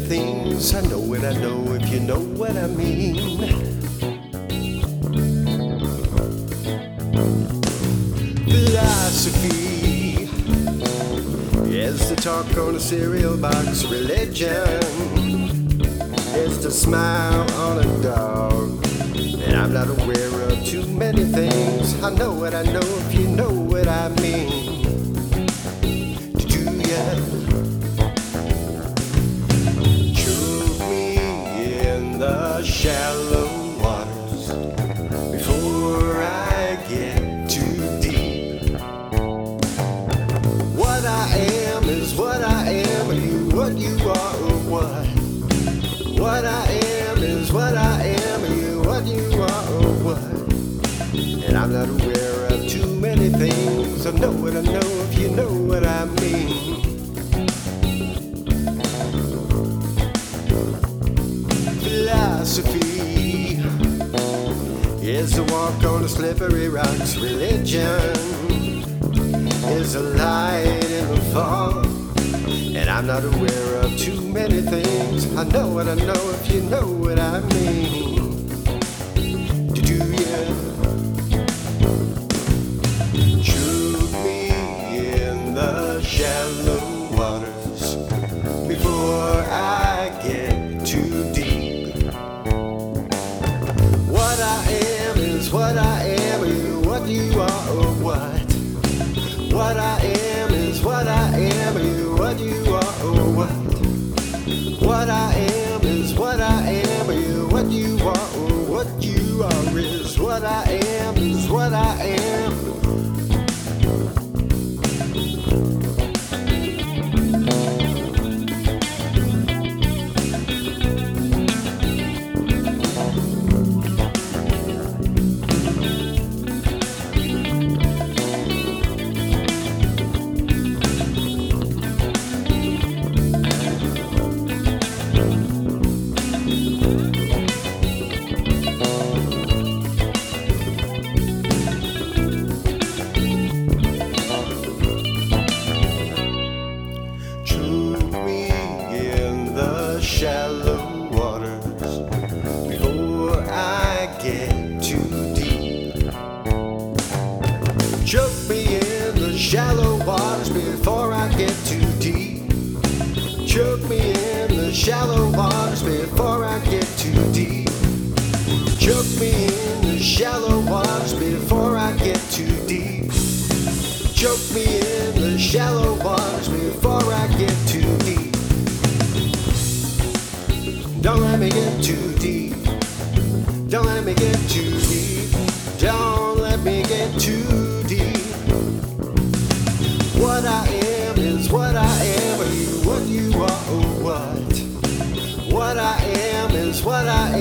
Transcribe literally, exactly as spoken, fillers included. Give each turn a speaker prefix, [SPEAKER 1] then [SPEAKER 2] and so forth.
[SPEAKER 1] things. I know it, I know if you know what I mean. Philosophy is the talk on a cereal box. Religion is the smile on a dog. And I'm not aware of too many things. I know what I know if you know what I mean. Do ya? Choke me in the shallow waters before I get too deep. What I am is what I am, and you what you are or what. What I am is what I am, and you what you are or what. And I'm not aware of too many things. I know what I know if you know what I mean. Philosophy is a walk on the slippery rocks. Religion is a light in the fog. And I'm not aware of too many things. I know what I know if you know what I mean. Do ya? Choke me in the shallow waters before I get too deep. What I am is what I am, and what you are or what. What I am is what I am, and what you are or what. What I am is what I am, and what you are or what you are is what I am is what I am. Shallow waters before I get too deep. Choke me in the shallow waters before I get too deep. Choke me in the shallow waters before I get too deep. Choke me in the shallow waters before I get too deep. Choke me in the shallow waters before I get too deep. Don't let me get too deep. Don't let me get too deep. Don't let me get too deep. What I am is what I am, and you what you are or what. What I am is what I